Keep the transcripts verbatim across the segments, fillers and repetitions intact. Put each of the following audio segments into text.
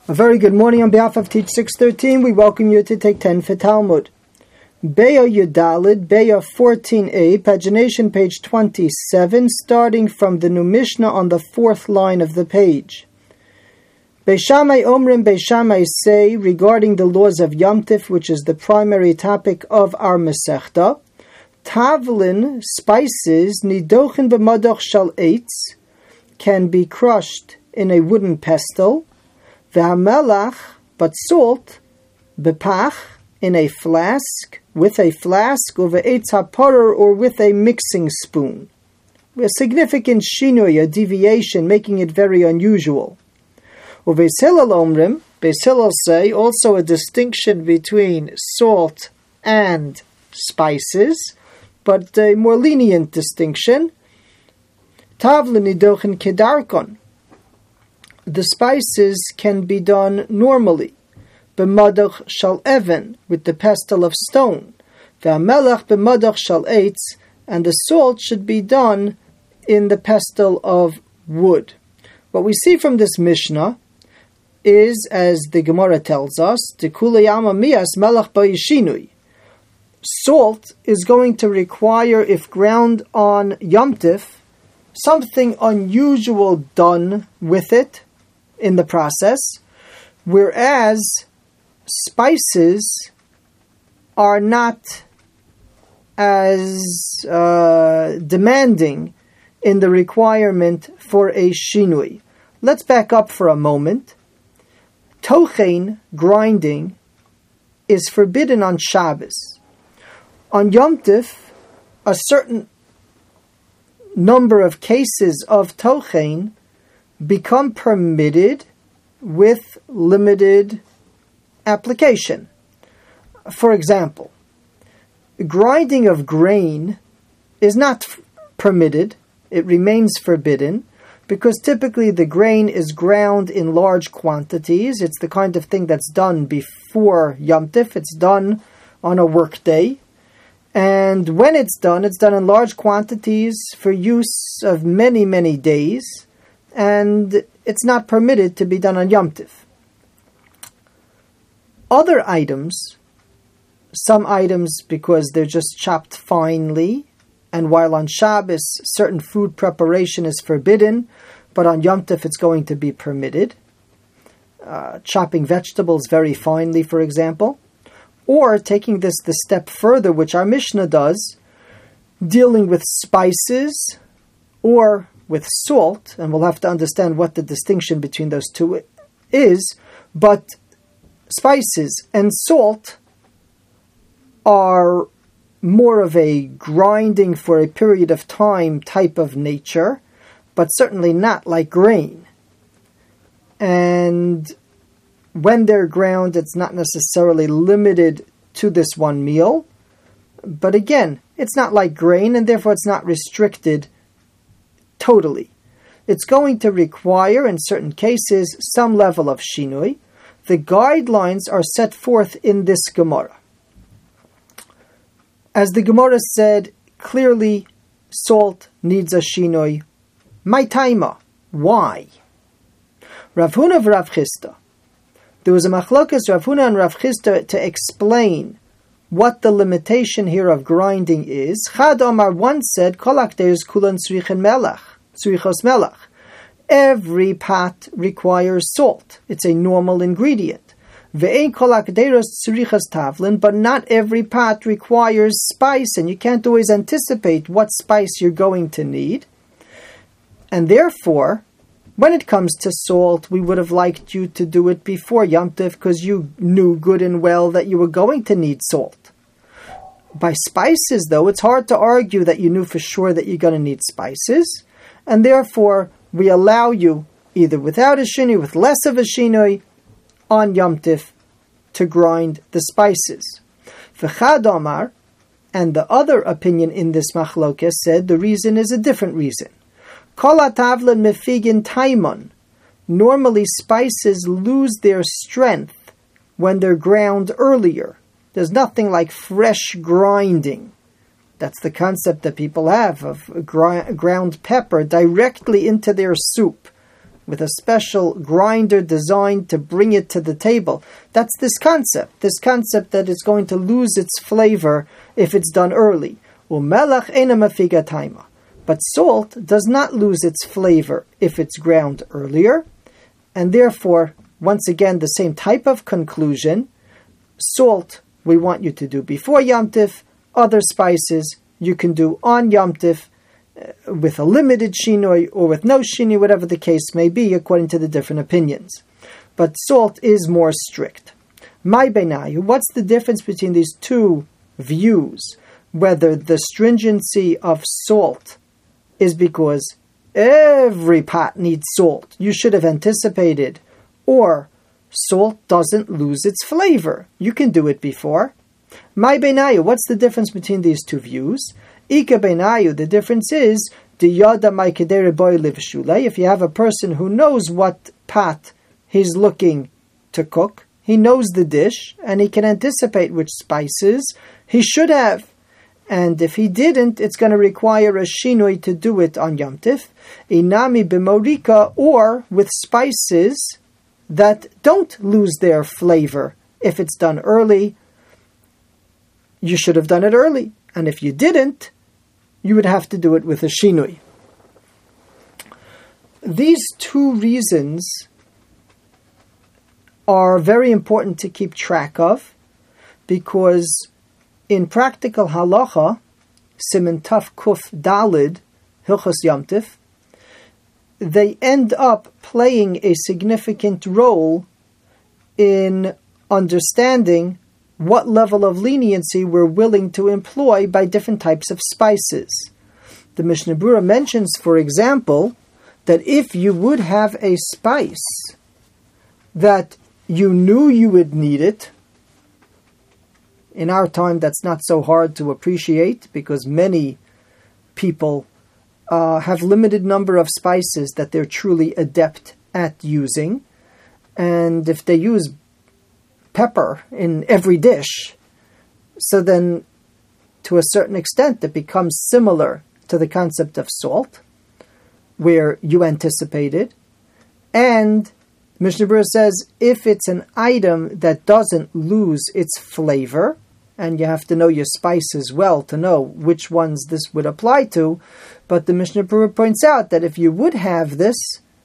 A very good morning on behalf of Teach six thirteen. We welcome you to take ten for Talmud. Be'ah Yudalid, Be'ah fourteen a, pagination page twenty-seven, starting from the new Mishnah on the fourth line of the page. Beis Shammai Omrim, Beis Shammai say, regarding the laws of Yom Tif, which is the primary topic of our Masechta, Tavlin, spices, nidochen b'madoch shal eitz, can be crushed in a wooden pestle, V'hamelach, but salt, bepach, in a flask, with a flask, or ve'etz haparer, or with a mixing spoon. A significant shinui, a deviation, making it very unusual. Or Beis Hillel omrim, Beis Hillel say, also a distinction between salt and spices, but a more lenient distinction. Tavlin nidochen kedarkon. The spices can be done normally, b'madoch shal even, with the pestle of stone, v'hamelach b'madoch shal eitz, and the salt should be done in the pestle of wood. What we see from this Mishnah is, as the Gemara tells us, T'kulei ama mias melach ba'yishinui. Salt is going to require, if ground on Yom Tif, something unusual done with it in the process, whereas spices are not as uh, demanding in the requirement for a shinui. Let's back up for a moment. Tochen, grinding, is forbidden on Shabbos. On Yom Tif, a certain number of cases of tochen become permitted with limited application. For example, grinding of grain is not f- permitted, it remains forbidden, because typically the grain is ground in large quantities. It's the kind of thing that's done before Yom Tif, it's done on a work day. And when it's done, it's done in large quantities for use of many, many days, and it's not permitted to be done on Yom Tif. Other items, some items because they're just chopped finely, and while on Shabbos certain food preparation is forbidden, but on Yom Tif it's going to be permitted. Uh, chopping vegetables very finely, for example. Or taking this the step further, which our Mishnah does, dealing with spices or with salt, and we'll have to understand what the distinction between those two is, but spices and salt are more of a grinding for a period of time type of nature, but certainly not like grain. And when they're ground, it's not necessarily limited to this one meal. But again, it's not like grain, and therefore it's not restricted totally. It's going to require, in certain cases, some level of shinui. The guidelines are set forth in this Gemara. As the Gemara said, clearly, salt needs a shinui. My taima. Why? Rav Huna v'Rav Chisda. There was a machlokas Rav Huna and Rav Chisda to explain what the limitation here of grinding is. Chad Omar once said, Kol hakteris kulan tzrichen melach, tzrichos melach. Every pot requires salt. It's a normal ingredient. Ve'ein kol hakteris tzrichos tavlin, but not every pot requires spice, and you can't always anticipate what spice you're going to need. And therefore, when it comes to salt, we would have liked you to do it before Yom Tif because you knew good and well that you were going to need salt. By spices, though, it's hard to argue that you knew for sure that you're going to need spices, and therefore we allow you, either without a shinui, with less of a shinui, on Yom Tif to grind the spices. V'chad Omar, and the other opinion in this machlokes said the reason is a different reason. Kol hatavlin mefigin taimon. Normally spices lose their strength when they're ground earlier. There's nothing like fresh grinding. That's the concept that people have of gr- ground pepper directly into their soup. with a special grinder designed to bring it to the table. That's this concept, this concept that it's going to lose its flavor if it's done early. Umelach eina mefiga taima. But salt does not lose its flavor if it's ground earlier, and therefore, once again, the same type of conclusion. Salt we want you to do before Yom Tif. Other spices you can do on Yom Tif, uh, with a limited shinoi or with no shinoi, whatever the case may be, according to the different opinions. But salt is more strict. My beinayu, what's the difference between these two views? Whether the stringency of salt is because every pot needs salt, you should have anticipated, or salt doesn't lose its flavor, you can do it before. My beinayu, what's the difference between these two views? Ika beinayu, the difference is diyada ma'kedere boy livshulei. If you have a person who knows what pot he's looking to cook, he knows the dish, and he can anticipate which spices he should have. And if he didn't, it's going to require a shinoi to do it on Yom Tif. Inami b'morika, or with spices that don't lose their flavor. If it's done early, you should have done it early. And if you didn't, you would have to do it with a shinoi. These two reasons are very important to keep track of, because in practical halacha, Siman Taf Kuf Dalid, Hilchos Yom Tif, they end up playing a significant role in understanding what level of leniency we're willing to employ by different types of spices. The Mishnah Berurah mentions, for example, that if you would have a spice that you knew you would need it, in our time that's not so hard to appreciate, because many people uh, have limited number of spices that they're truly adept at using, and if they use pepper in every dish, so then to a certain extent it becomes similar to the concept of salt, where you anticipated. And Mishnah Berurah says, if it's an item that doesn't lose its flavor, and you have to know your spices well to know which ones this would apply to, but the Mishnah Berurah points out that if you would have this,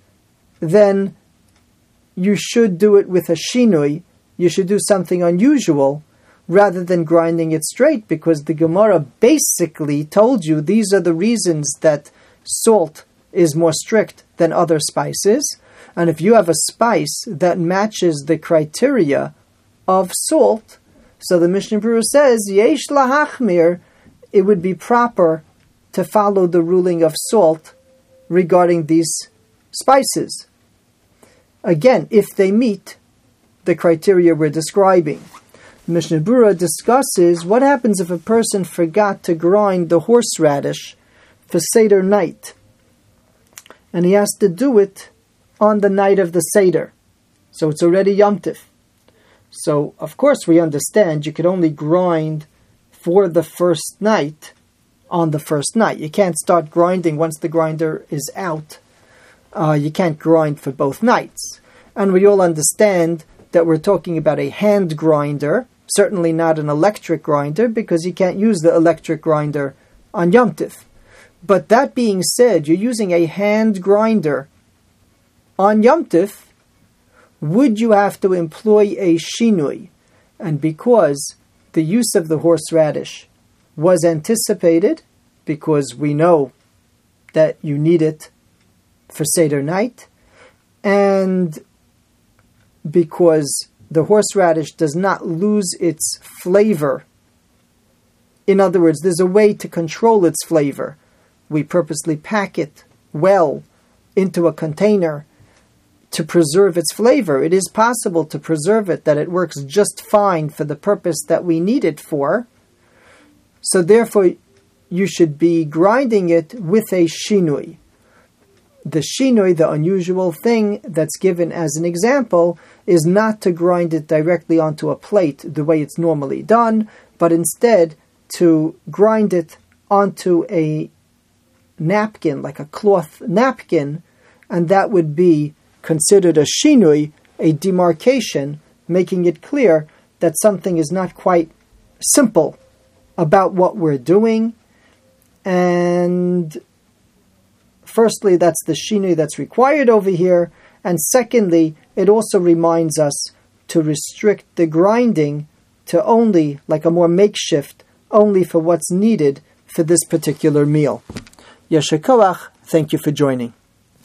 then you should do it with a shinui. You should do something unusual rather than grinding it straight, because the Gemara basically told you these are the reasons that salt is more strict than other spices. And if you have a spice that matches the criteria of salt, so the Mishnah Berurah says, Yesh lahachmir, it would be proper to follow the ruling of salt regarding these spices. Again, if they meet the criteria we're describing. Mishnah Berurah discusses what happens if a person forgot to grind the horseradish for Seder night, and he has to do it on the night of the Seder. So it's already Yom Tif. So, of course, we understand you could only grind for the first night on the first night. You can't start grinding once the grinder is out. Uh, you can't grind for both nights. And we all understand that we're talking about a hand grinder, certainly not an electric grinder, because you can't use the electric grinder on Yom Tif. But that being said, you're using a hand grinder on Yom Tif, would you have to employ a shinui? And because the use of the horseradish was anticipated, because we know that you need it for Seder night, and because the horseradish does not lose its flavor. In other words, there's a way to control its flavor. We purposely pack it well into a container to preserve its flavor. It is possible to preserve it, that it works just fine for the purpose that we need it for. So therefore, you should be grinding it with a shinui. The shinui, the unusual thing that's given as an example, is not to grind it directly onto a plate the way it's normally done, but instead to grind it onto a napkin, like a cloth napkin, and that would be considered a shinui, a demarcation, making it clear that something is not quite simple about what we're doing. And firstly, that's the shinui that's required over here. And secondly, it also reminds us to restrict the grinding to only, like a more makeshift, only for what's needed for this particular meal. Yasher koach, thank you for joining.